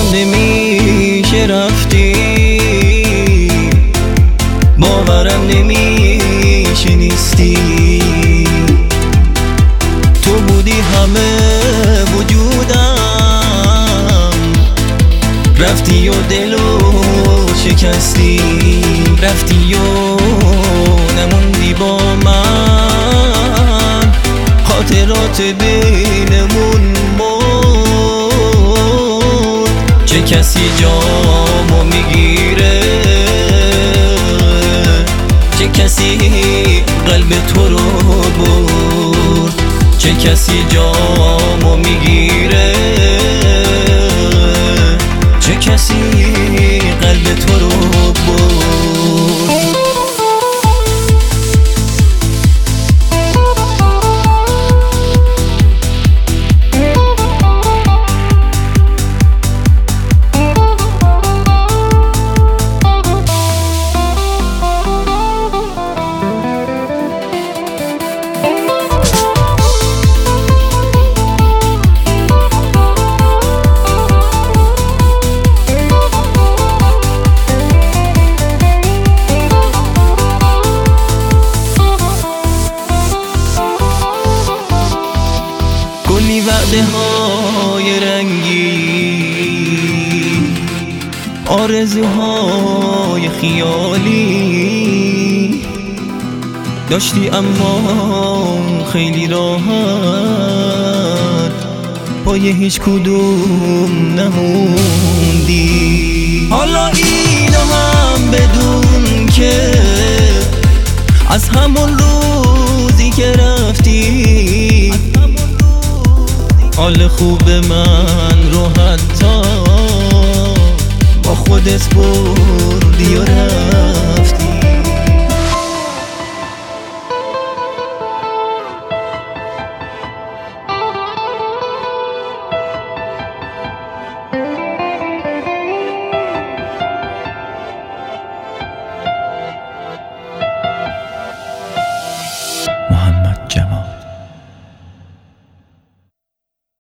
نمیشه رفتی، باورم نمیشه نیستی. تو بودی همه وجودم، رفتی و دلو شکستی. رفتی و نموندی با من، خاطرات بینمون مرد. چه کسی جامو میگیره، چه کسی قلب تو رو برد. چه کسی جامو میگیره، چه کسی قلب تو رو برد. کلی وعده های رنگی، آرزوهای خیالی داشتی اما خیلی راحت پای هیچ کدوم نموندی. حالا اینو هم بدون که از همون روزی که رفتی، حال خوب من رو حتی با خودت بردی و رفتی.